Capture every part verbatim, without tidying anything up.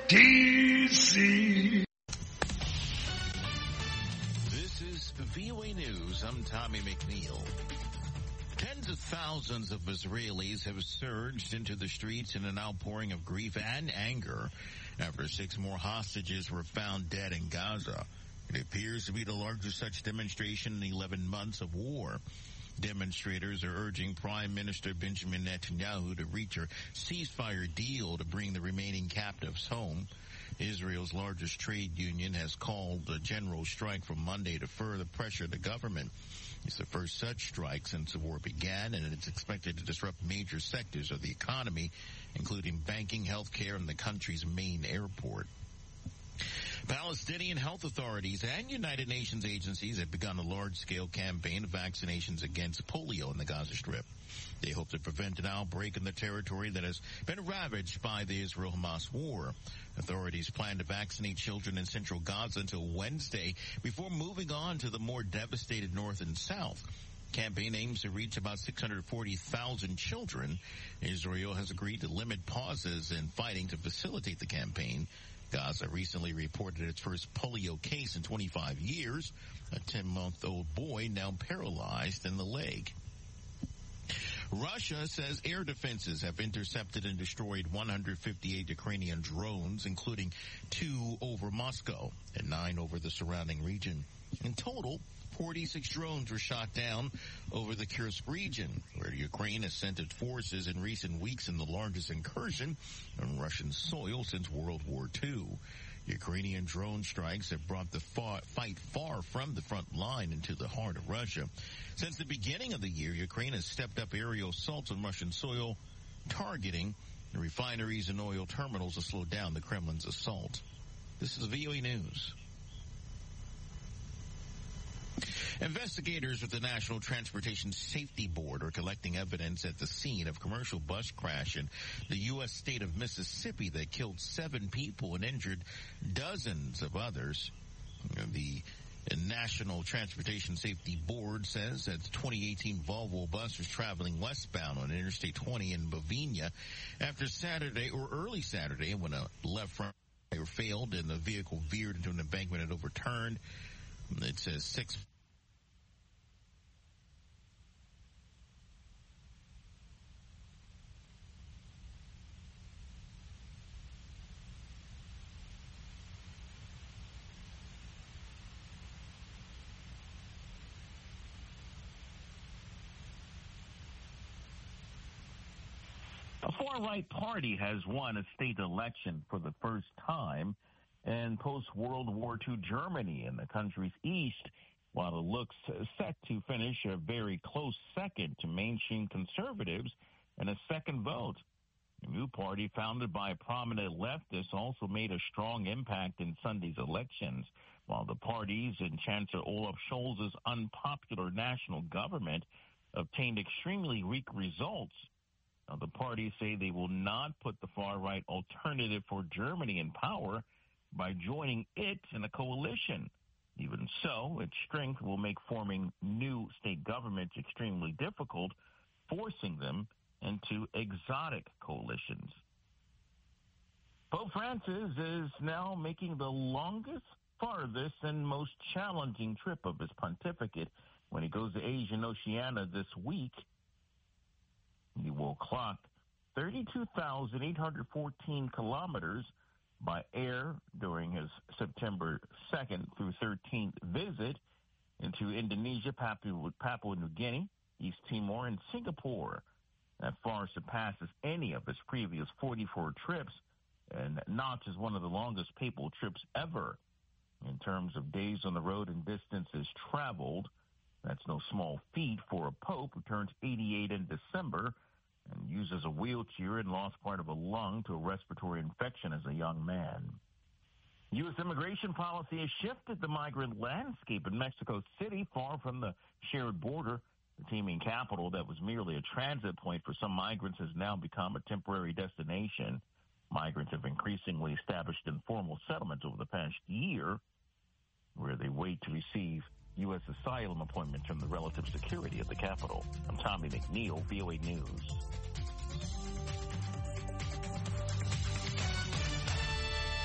D C. This is V O A News. I'm Tommy McNeil. Tens of thousands of Israelis have surged into the streets in an outpouring of grief and anger after six more hostages were found dead in Gaza. It appears to be the largest such demonstration in eleven months of war. Demonstrators are urging Prime Minister Benjamin Netanyahu to reach a ceasefire deal to bring the remaining captives home. Israel's largest trade union has called a general strike from Monday to further pressure the government. It's the first such strike since the war began, and it's expected to disrupt major sectors of the economy, including banking, healthcare, and the country's main airport. Palestinian health authorities and United Nations agencies have begun a large-scale campaign of vaccinations against polio in the Gaza Strip. They hope to prevent an outbreak in the territory that has been ravaged by the Israel-Hamas war. Authorities plan to vaccinate children in central Gaza until Wednesday before moving on to the more devastated north and south. Campaign aims to reach about six hundred forty thousand children. Israel has agreed to limit pauses in fighting to facilitate the campaign. Gaza recently reported its first polio case in twenty-five years, a ten-month-old boy now paralyzed in the leg. Russia says air defenses have intercepted and destroyed one hundred fifty-eight Ukrainian drones, including two over Moscow and nine over the surrounding region. In total, forty-six drones were shot down over the Kursk region, where Ukraine has sent its forces in recent weeks in the largest incursion on Russian soil since World War Two. Ukrainian drone strikes have brought the far, fight far from the front line into the heart of Russia. Since the beginning of the year, Ukraine has stepped up aerial assaults on Russian soil, targeting the refineries and oil terminals to slow down the Kremlin's assault. This is V O A News. Investigators with the National Transportation Safety Board are collecting evidence at the scene of a commercial bus crash in the U S state of Mississippi that killed seven people and injured dozens of others. The National Transportation Safety Board says that the twenty eighteen Volvo bus was traveling westbound on Interstate twenty in Bovina after Saturday or early Saturday when a left front tire failed and the vehicle veered into an embankment and overturned. It says six A far-right party has won a state election for the first time in post-World War Two Germany in the country's east, while it looks set to finish a very close second to mainstream conservatives in a second vote. The new party, founded by prominent leftists, also made a strong impact in Sunday's elections, while the parties and Chancellor Olaf Scholz's unpopular national government obtained extremely weak results. Now, the parties say they will not put the far-right Alternative for Germany in power by joining it in a coalition. Even so, its strength will make forming new state governments extremely difficult, forcing them into exotic coalitions. Pope Francis is now making the longest, farthest, and most challenging trip of his pontificate when he goes to Asia and Oceania this week. He will clock thirty-two thousand eight hundred fourteen kilometers by air during his September second through thirteenth visit into Indonesia, Papua, Papua New Guinea, East Timor, and Singapore. That far surpasses any of his previous forty-four trips and notches one of the longest papal trips ever. In terms of days on the road and distances traveled, that's no small feat for a pope who turns eighty-eight in December and uses a wheelchair and lost part of a lung to a respiratory infection as a young man. U S immigration policy has shifted the migrant landscape in Mexico City, far from the shared border. The teeming capital that was merely a transit point for some migrants has now become a temporary destination. Migrants have increasingly established informal settlements over the past year, where they wait to receive U S asylum appointments from the relative security of the capital. I'm Tommy McNeil, V O A News.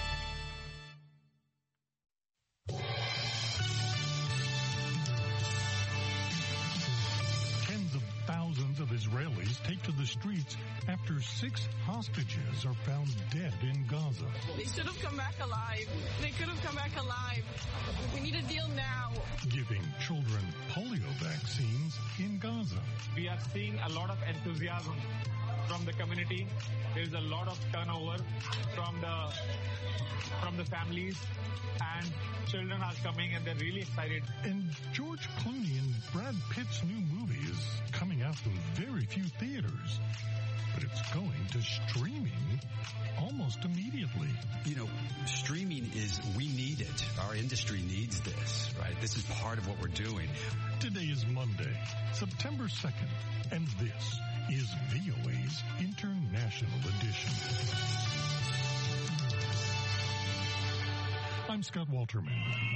the streets after six hostages are found dead in Gaza. They should have come back alive. They could have come back alive. We need a deal now. Giving children polio vaccines in Gaza. We are seeing a lot of enthusiasm from the community. There's a lot of turnover from the from the families, and children are coming and they're really excited. And George Clooney and Brad Pitt's new movie is coming out in very few theaters, but it's going to streaming almost immediately. You know, streaming is, we need it. Our industry needs this, right? This is part of what we're doing. Today is Monday, September second, and this is V O A's International Edition. I'm Scott Walterman.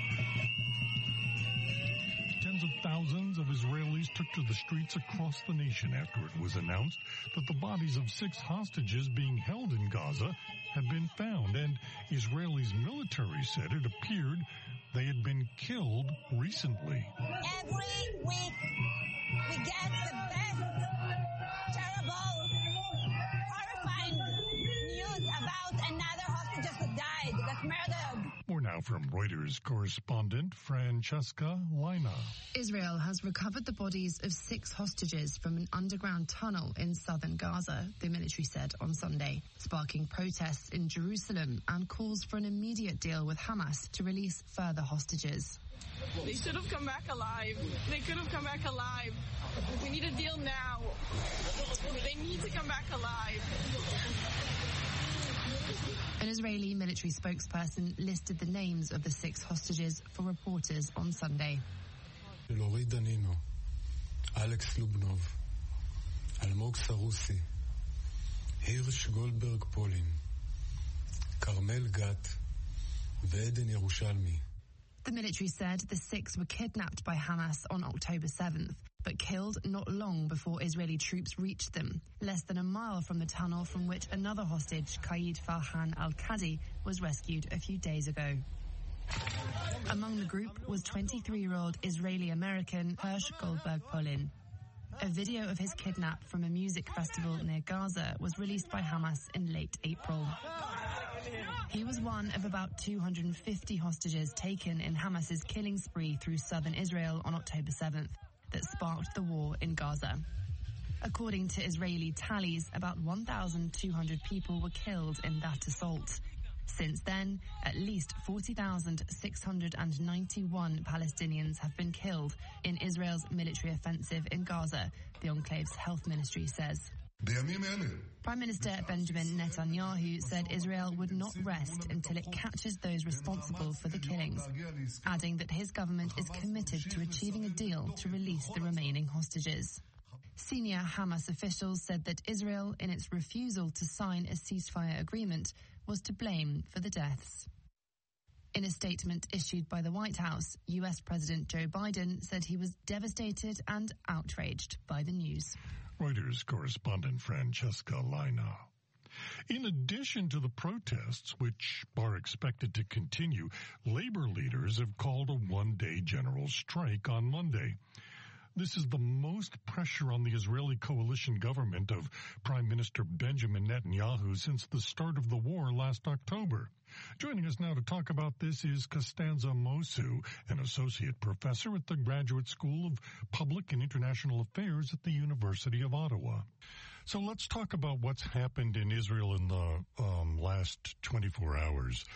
Tens of thousands of Israelis took to the streets across the nation after it was announced that the bodies of six hostages being held in Gaza had been found, and Israelis' military said it appeared they had been killed recently. Every week we get the best, terrible, horrifying news about another hostage who died, got murdered. More now from Reuters correspondent Francesca Laina. Israel has recovered the bodies of six hostages from an underground tunnel in southern Gaza, the military said on Sunday, sparking protests in Jerusalem and calls for an immediate deal with Hamas to release further hostages. They should have come back alive. They could have come back alive. We need a deal now. They need to come back alive. An Israeli military spokesperson listed the names of the six hostages for reporters on Sunday. Lori Danino, Alex Lubnov, Almog Sarusi, Hirsch Goldberg Polin, Carmel Gat, Eden Yerushalmi. The military said the six were kidnapped by Hamas on October seventh, but killed not long before Israeli troops reached them, less than a mile from the tunnel from which another hostage, Qaid Farhan al-Qadi, was rescued a few days ago. Among the group was twenty-three-year-old Israeli-American Hirsch Goldberg Polin. A video of his kidnap from a music festival near Gaza was released by Hamas in late April. He was one of about two hundred fifty hostages taken in Hamas's killing spree through southern Israel on October seventh that sparked the war in Gaza. According to Israeli tallies, about one thousand two hundred people were killed in that assault. Since then, at least forty thousand six hundred ninety-one Palestinians have been killed in Israel's military offensive in Gaza, the enclave's health ministry says. Prime Minister Benjamin Netanyahu said Israel would not rest until it catches those responsible for the killings, adding that his government is committed to achieving a deal to release the remaining hostages. Senior Hamas officials said that Israel, in its refusal to sign a ceasefire agreement, was to blame for the deaths. In a statement issued by the White House, U S President Joe Biden said he was devastated and outraged by the news. Reuters correspondent Francesca Laina. In addition to the protests, which are expected to continue, labor leaders have called a one-day general strike on Monday. This is the most pressure on the Israeli coalition government of Prime Minister Benjamin Netanyahu since the start of the war last October. Joining us now to talk about this is Costanza Mosu, an associate professor at the Graduate School of Public and International Affairs at the University of Ottawa. So let's talk about what's happened in Israel in the um, last twenty-four hours.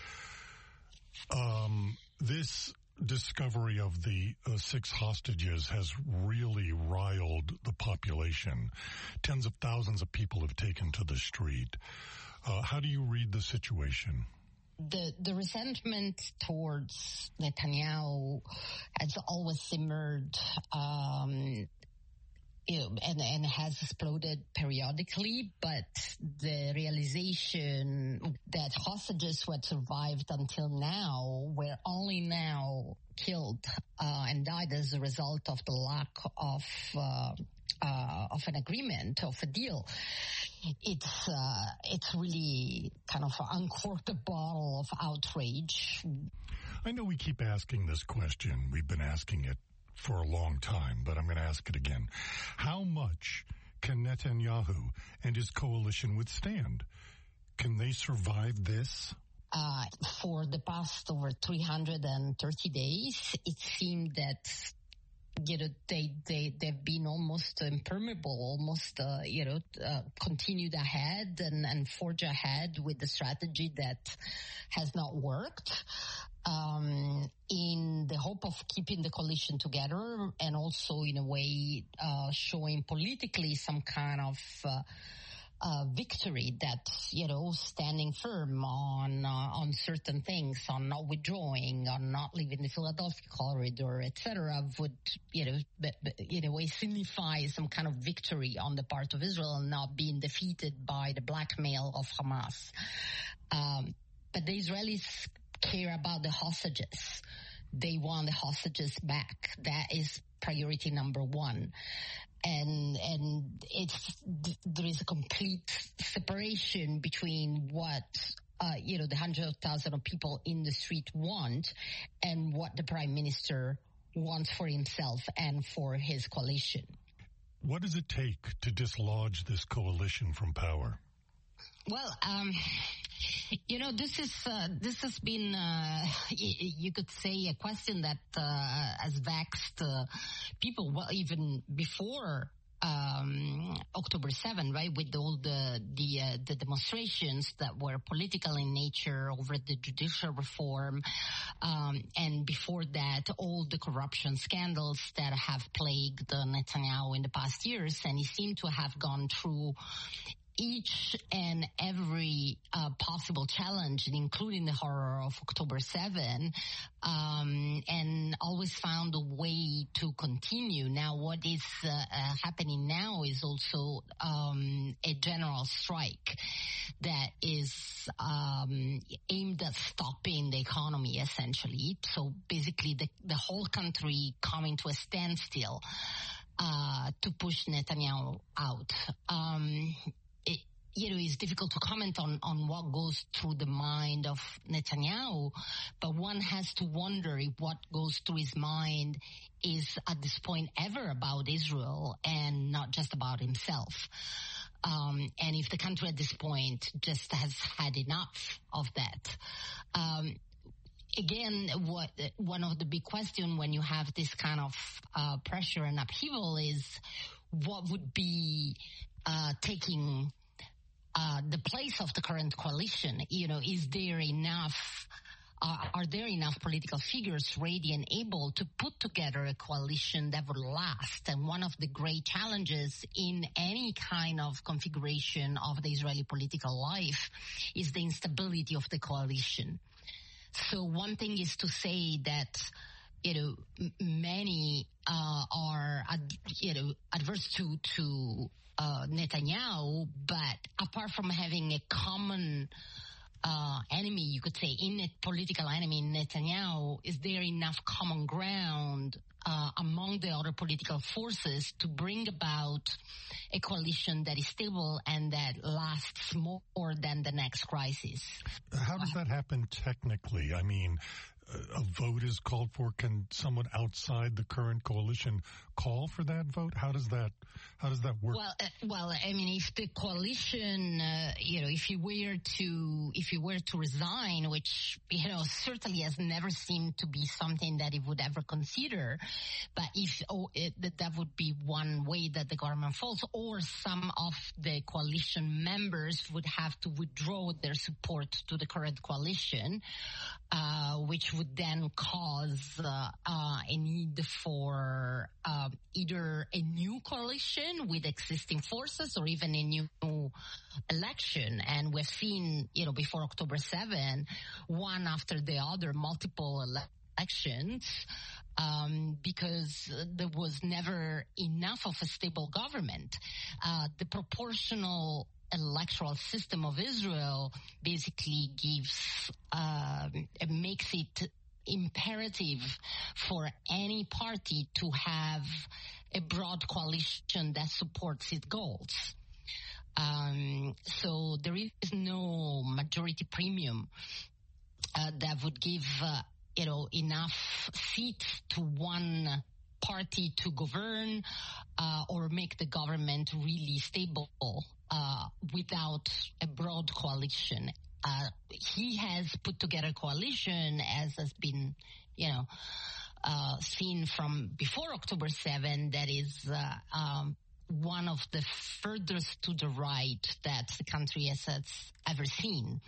Um, this discovery of the uh, six hostages has really riled the population. Tens of thousands of people have taken to the street. Uh, how do you read the situation? The the resentment towards Netanyahu has always simmered um, you know, and, and has exploded periodically, but the realization that hostages who had survived until now were only now killed uh, and died as a result of the lack of uh, uh, of an agreement, of a deal. It's uh, it's really kind of uncorked a bottle of outrage. I know we keep asking this question. We've been asking it for a long time, but I'm going to ask it again. How much can Netanyahu and his coalition withstand? Can they survive this? Uh, for the past over three hundred thirty days, it seemed that you know, they, they, they've been almost impermeable, almost, uh, you know, uh, continued ahead and, and forge ahead with the strategy that has not worked, um, in the hope of keeping the coalition together and also in a way, uh, showing politically some kind of, uh, Uh, victory that, you know, standing firm on uh, on certain things, on not withdrawing, on not leaving the Philadelphia corridor, et cetera, would, you know, b- b- in a way signify some kind of victory on the part of Israel and not being defeated by the blackmail of Hamas. Um, but the Israelis care about the hostages. They want the hostages back. That is priority number one. And, and it's, there is a complete separation between what, uh, you know, the hundred of thousands of people in the street want and what the prime minister wants for himself and for his coalition. What does it take to dislodge this coalition from power? Well, um, you know, this is, uh, this has been, uh, you could say a question that, uh, has vexed, uh, people, well, even before, um, October seventh, right? With all the, the, uh, the demonstrations that were political in nature over the judicial reform. Um, and before that, all the corruption scandals that have plagued uh, Netanyahu in the past years. And he seemed to have gone through each and every uh, possible challenge, including the horror of October seventh, um, and always found a way to continue. Now, what is uh, uh, happening now is also um, a general strike that is um, aimed at stopping the economy, essentially. So basically, the, the whole country coming to a standstill uh, to push Netanyahu out. Um, It, you know, it's difficult to comment on, on what goes through the mind of Netanyahu, but one has to wonder if what goes through his mind is at this point ever about Israel and not just about himself. Um, and if the country at this point just has had enough of that. Um, Again, what one of the big questions when you have this kind of uh, pressure and upheaval is what would be uh, taking uh, the place of the current coalition. You know, is there enough? Uh, are there enough political figures ready and able to put together a coalition that would last? And one of the great challenges in any kind of configuration of the Israeli political life is the instability of the coalition. So one thing is to say that, you know, m- many uh, are, ad- you know, adverse to to uh, Netanyahu, but apart from having a common uh, enemy, you could say, in a political enemy, Netanyahu, is there enough common ground uh, among the other political forces to bring about a coalition that is stable and that lasts more than the next crisis? How does that happen technically? I mean, a vote is called for. Can someone outside the current coalition call for that vote? How does that, how does that work? Well, uh, well, I mean, if the coalition, uh, you know, if you were to, if you were to resign, which, you know, certainly has never seemed to be something that it would ever consider, but if, oh, it, that would be one way that the government falls, or some of the coalition members would have to withdraw their support to the current coalition, uh, which would then cause uh, uh, a need for uh, either a new coalition with existing forces or even a new election. And we've seen, you know, before October seventh, one after the other, multiple elections, um, because there was never enough of a stable government. Uh, the proportional electoral system of Israel basically gives, uh, makes it imperative for any party to have a broad coalition that supports its goals. Um, so there is no majority premium uh, that would give, uh, you know, enough seats to one party to govern uh, or make the government really stable uh, without a broad coalition. Uh, he has put together a coalition, as has been, you know, uh, seen from before October seventh, that is uh, um, one of the furthest to the right that the country has, has ever seen.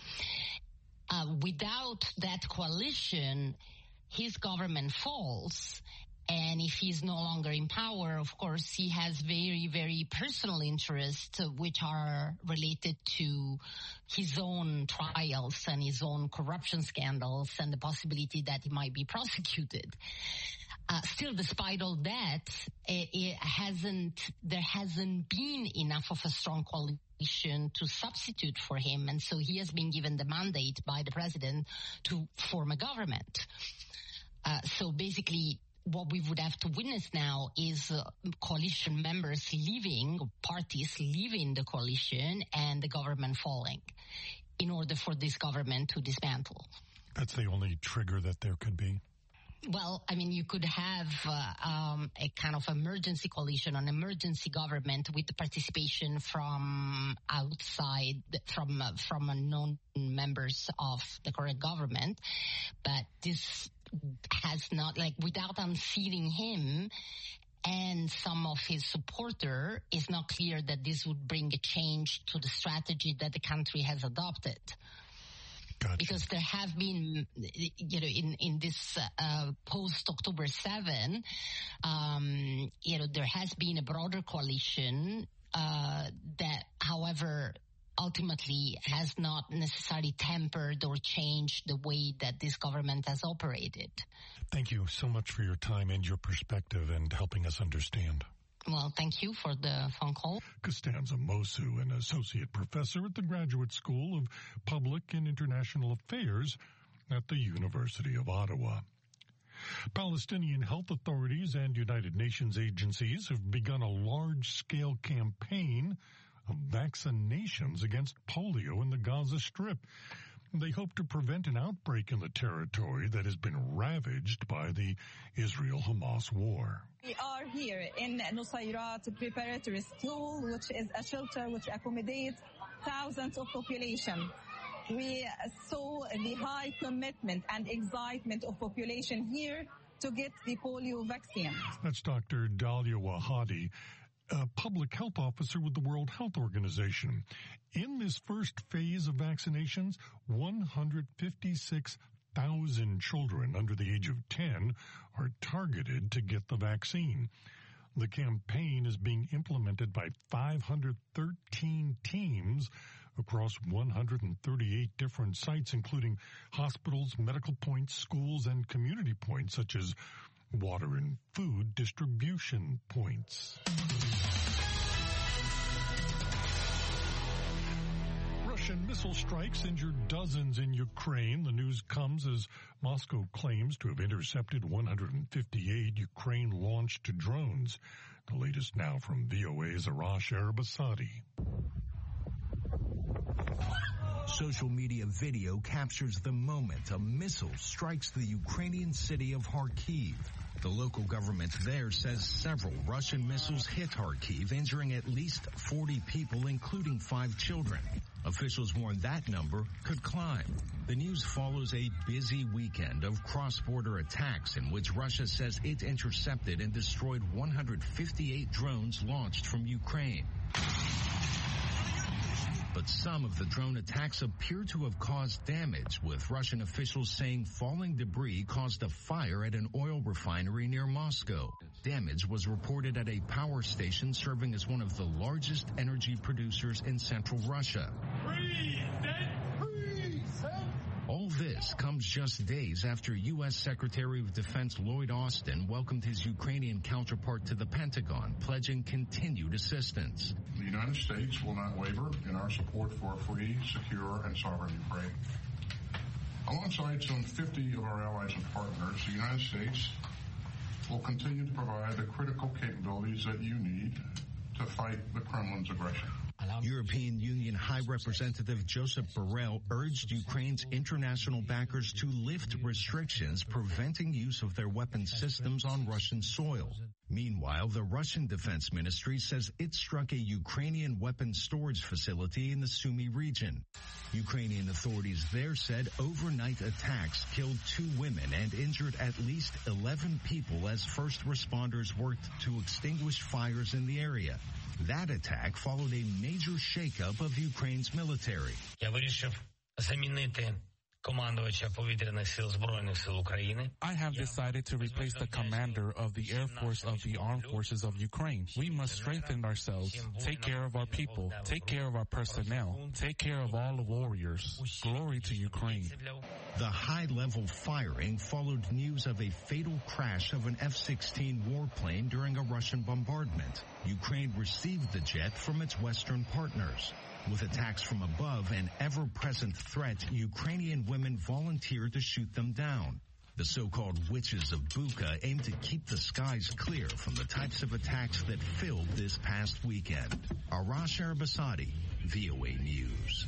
Uh, without that coalition, his government falls. And if he's no longer in power, of course, he has very, very personal interests, uh, which are related to his own trials and his own corruption scandals and the possibility that he might be prosecuted. Uh, still, despite all that, it, it hasn't, there hasn't been enough of a strong coalition to substitute for him. And so he has been given the mandate by the president to form a government. Uh, so basically, what we would have to witness now is uh, coalition members leaving, parties leaving the coalition, and the government falling in order for this government to dismantle. That's the only trigger that there could be? Well, I mean, you could have uh, um, a kind of emergency coalition, an emergency government with the participation from outside, from uh, from non-members of the current government. But this has not, like, without unseating him and some of his supporter, it's not clear that this would bring a change to the strategy that the country has adopted. Gotcha. Because there have been, you know, in, in this uh, post-October seventh, um, you know, there has been a broader coalition uh, that, however, ultimately has not necessarily tempered or changed the way that this government has operated. Thank you so much for your time and your perspective and helping us understand. Well, thank you for the phone call. Costanza Mosu, an associate professor at the Graduate School of Public and International Affairs at the University of Ottawa. Palestinian health authorities and United Nations agencies have begun a large-scale campaign of vaccinations against polio in the Gaza Strip. They hope to prevent an outbreak in the territory that has been ravaged by the Israel-Hamas war. We are here in Nusayrat Preparatory School, which is a shelter which accommodates thousands of population. We saw the high commitment and excitement of population here to get the polio vaccine. That's Doctor Dalia Wahadi, a public health officer with the World Health Organization. In this first phase of vaccinations, one hundred fifty-six thousand children under the age of ten are targeted to get the vaccine. The campaign is being implemented by five hundred thirteen teams across one hundred thirty-eight different sites, including hospitals, medical points, schools, and community points, such as water and food distribution points. Russian missile strikes injured dozens in Ukraine. The news comes as Moscow claims to have intercepted one hundred fifty-eight Ukraine-launched drones. The latest now from V O A's Arash Arabasadi. Social media video captures the moment a missile strikes the Ukrainian city of Kharkiv. The local government there says several Russian missiles hit Kharkiv, injuring at least forty people, including five children. Officials warn that number could climb. The news follows a busy weekend of cross-border attacks in which Russia says it intercepted and destroyed one hundred fifty-eight drones launched from Ukraine. But some of the drone attacks appear to have caused damage, with Russian officials saying falling debris caused a fire at an oil refinery near Moscow. Damage was reported at a power station serving as one of the largest energy producers in central Russia. All this comes just days after U S Secretary of Defense Lloyd Austin welcomed his Ukrainian counterpart to the Pentagon, pledging continued assistance. The United States will not waver in our support for a free, secure, and sovereign Ukraine. Alongside some fifty of our allies and partners, the United States will continue to provide the critical capabilities that you need to fight the Kremlin's aggression. A la European Union High Representative Josep Borrell urged Ukraine's international backers to lift restrictions preventing use of their weapon systems on Russian soil. Meanwhile, the Russian Defense Ministry says it struck a Ukrainian weapons storage facility in the Sumy region. Ukrainian authorities there said overnight attacks killed two women and injured at least eleven people as first responders worked to extinguish fires in the area. That attack followed a major shakeup of Ukraine's military. Я вирішив замінити командувача повітряних сил Збройних сил України. I have decided to replace the commander of the Air Force of the Armed Forces of Ukraine. We must strengthen ourselves, take care of our people, take care of our personnel, take care of all the warriors. Glory to Ukraine. The high-level firing followed news of a fatal crash of an F sixteen warplane during a Russian bombardment. Ukraine received the jet from its Western partners. With attacks from above an ever-present threat, Ukrainian women volunteered to shoot them down. The so-called witches of Bucha aim to keep the skies clear from the types of attacks that filled this past weekend. Arash Arabasadi, V O A News.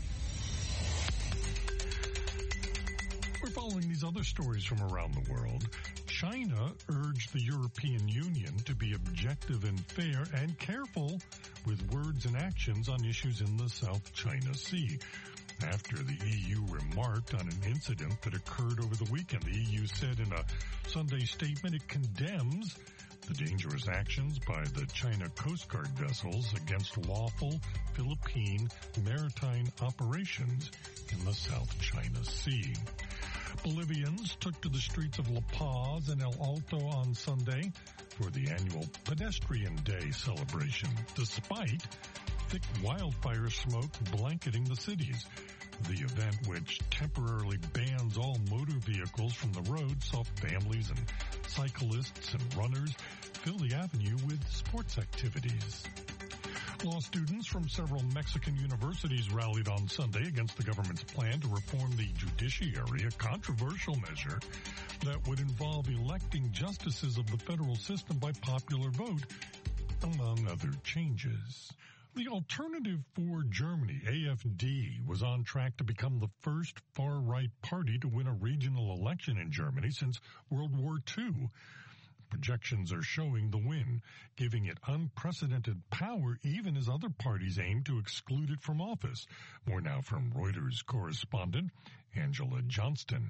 We're following these other stories from around the world. China urged the European Union to be objective and fair and careful with words and actions on issues in the South China Sea. After the E U remarked on an incident that occurred over the weekend, the E U said in a Sunday statement it condemns the dangerous actions by the China Coast Guard vessels against lawful Philippine maritime operations in the South China Sea. Bolivians took to the streets of La Paz and El Alto on Sunday for the annual Pedestrian Day celebration, despite thick wildfire smoke blanketing the cities. The event, which temporarily bans all motor vehicles from the road, saw families and cyclists and runners fill the avenue with sports activities. Law students from several Mexican universities rallied on Sunday against the government's plan to reform the judiciary, a controversial measure that would involve electing justices of the federal system by popular vote, among other changes. The Alternative for Germany, A F D, was on track to become the first far-right party to win a regional election in Germany since World War Two. Projections are showing the win, giving it unprecedented power even as other parties aim to exclude it from office. More now from Reuters correspondent Angela Johnston.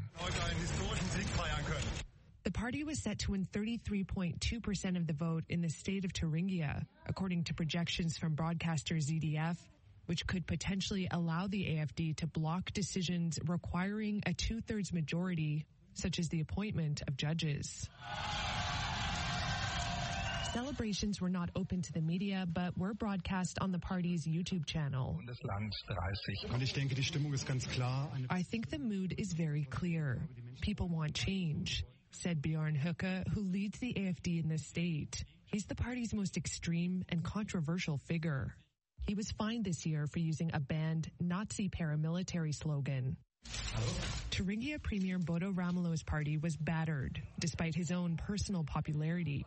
The party was set to win thirty-three point two percent of the vote in the state of Thuringia, according to projections from broadcaster Z D F, which could potentially allow the A F D to block decisions requiring a two-thirds majority, such as the appointment of judges. Celebrations were not open to the media, but were broadcast on the party's YouTube channel. I think the mood is very clear. People want change, said Bjorn Höcke, who leads the A F D in the state. He's the party's most extreme and controversial figure. He was fined this year for using a banned Nazi paramilitary slogan. Thuringia Premier Bodo Ramelo's party was battered, despite his own personal popularity.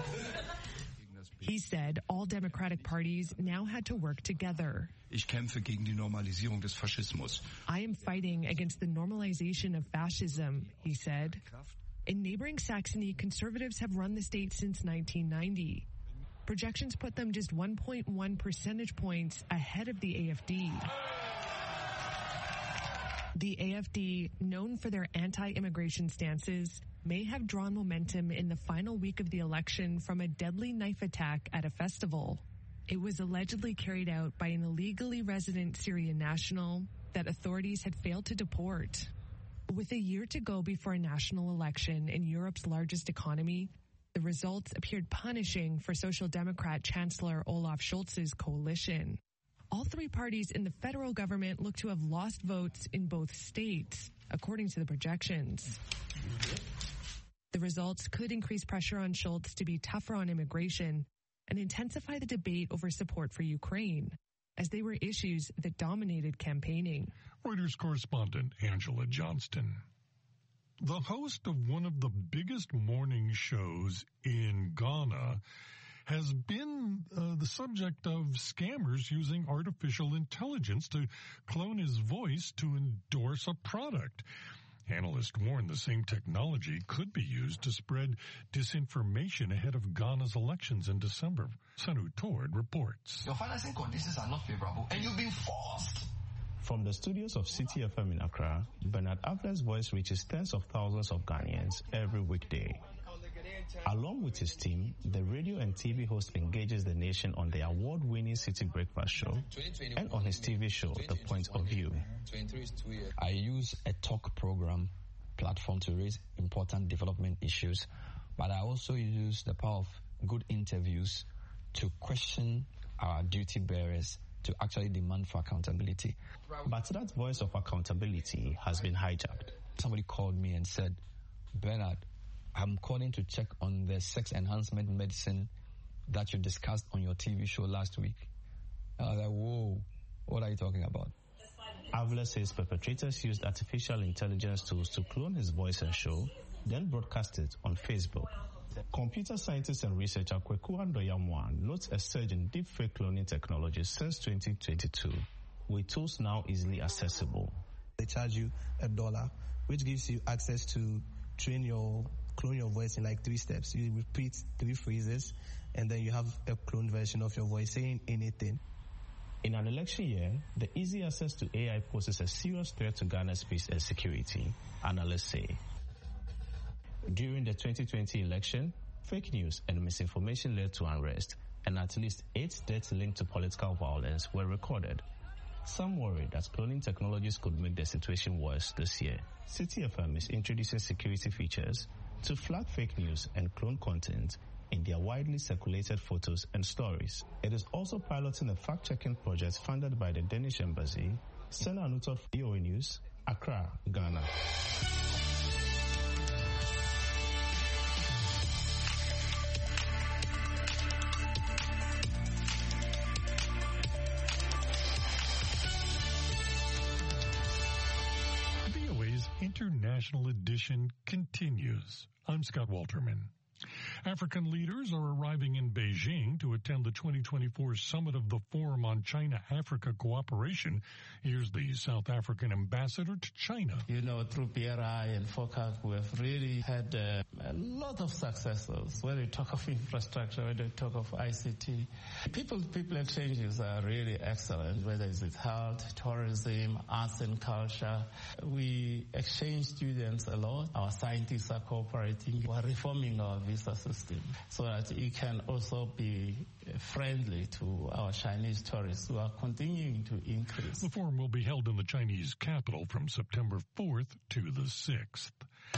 He said all democratic parties now had to work together. Ich kämpfe gegen die Normalisierung des Faschismus. I am fighting against the normalization of fascism, he said. In neighboring Saxony, conservatives have run the state since nineteen ninety. Projections put them just one point one percentage points ahead of the A F D. The A F D, known for their anti-immigration stances, may have drawn momentum in the final week of the election from a deadly knife attack at a festival. It was allegedly carried out by an illegally resident Syrian national that authorities had failed to deport. With a year to go before a national election in Europe's largest economy, the results appeared punishing for Social Democrat Chancellor Olaf Scholz's coalition. All three parties in the federal government look to have lost votes in both states, according to the projections. The results could increase pressure on Scholz to be tougher on immigration and intensify the debate over support for Ukraine, as they were issues that dominated campaigning. Reuters correspondent Angela Johnston. The host of one of the biggest morning shows in Ghana has been uh, the subject of scammers using artificial intelligence to clone his voice to endorse a product. Analysts warn the same technology could be used to spread disinformation ahead of Ghana's elections in December. Sanu Tord reports. Your financing conditions are not favorable and you've been forced. From the studios of City F M in Accra, Bernard Avler's voice reaches tens of thousands of Ghanaians every weekday. Along with his team, the radio and T V host engages the nation on the award-winning City Breakfast Show and on his T V show, The Point of View. I use a talk program platform to raise important development issues, but I also use the power of good interviews to question our duty bearers to actually demand for accountability. But that voice of accountability has been hijacked. Somebody called me and said, Bernard, I'm calling to check on the sex enhancement medicine that you discussed on your T V show last week. I was like, whoa, what are you talking about? Avler says perpetrators used artificial intelligence tools to clone his voice and show, then broadcast it on Facebook. Computer scientist and researcher Kweku Andoyamwan notes a surge in deepfake cloning technology since twenty twenty-two, with tools now easily accessible. They charge you a dollar, which gives you access to train your clone your voice in like three steps. You repeat three phrases, and then you have a cloned version of your voice saying anything. In an election year, the easy access to A I poses a serious threat to Ghana's peace and security, analysts say. During the twenty twenty election, fake news and misinformation led to unrest, and at least eight deaths linked to political violence were recorded. Some worry that cloning technologies could make the situation worse this year. City F M is introducing security features to flag fake news and clone content in their widely circulated photos and stories. It is also piloting a fact-checking project funded by the Danish Embassy. Sena Anutot for V O A News, Accra, Ghana. International edition continues. I'm Scott Walterman. African leaders are arriving in Beijing to attend the twenty twenty-four summit of the Forum on China-Africa Cooperation. Here's the South African ambassador to China. You know, through B R I and FOCAC, we have really had uh, a lot of successes. When we talk of infrastructure, when we talk of I C T, people-to-people exchanges are really excellent, whether it's health, tourism, arts and culture. We exchange students a lot. Our scientists are cooperating. We are reforming our visa system so that it can also be friendly to our Chinese tourists who are continuing to increase. The forum will be held in the Chinese capital from September fourth to the sixth.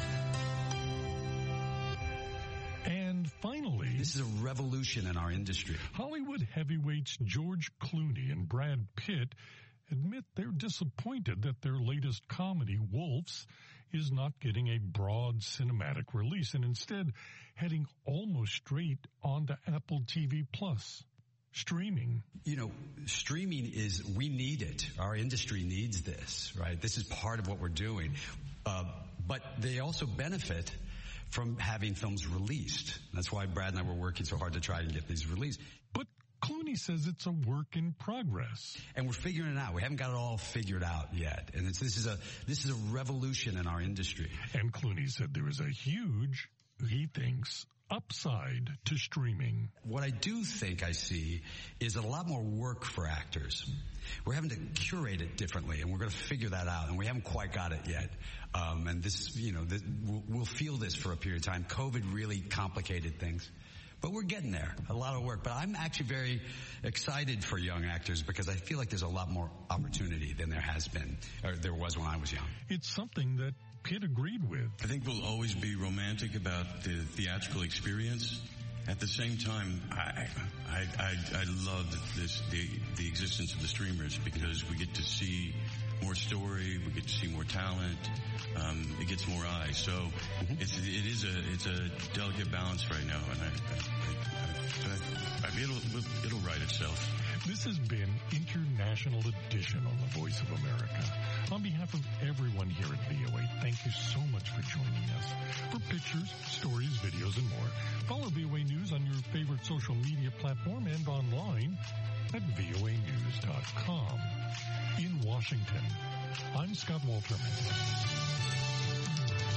And finally, this is a revolution in our industry. Hollywood heavyweights George Clooney and Brad Pitt admit they're disappointed that their latest comedy, Wolves, is not getting a broad cinematic release and instead heading almost straight onto Apple T V Plus. Streaming. You know, streaming is, we need it. Our industry needs this, right? This is part of what we're doing. Uh, but they also benefit from having films released. That's why Brad and I were working so hard to try and get these released. But Clooney says it's a work in progress. And we're figuring it out. We haven't got it all figured out yet. And it's, this is a, this is a revolution in our industry. And Clooney said there is a huge, he thinks, upside to streaming. What I do think I see is a lot more work for actors. We're having to curate it differently, and we're going to figure that out, and we haven't quite got it yet. Um, and this, you know, this, we'll, we'll feel this for a period of time. COVID really complicated things. But we're getting there. A lot of work. But I'm actually very excited for young actors because I feel like there's a lot more opportunity than there has been, or there was when I was young. It's something that Pitt agreed with. I think we'll always be romantic about the theatrical experience. At the same time, I I I, I love this the the existence of the streamers because we get to see more story, we get to see more talent, um, it gets more eyes. So mm-hmm. it's it is a it's a delicate balance right now, and I, I, I, I, I it'll it'll write itself. This has been International Edition on the Voice of America. On behalf of everyone here at V O A, thank you so much for joining us. For pictures, stories, videos, and more, follow V O A News on your favorite social media platform and online at V O A news dot com. In Washington, I'm Scott Walterman.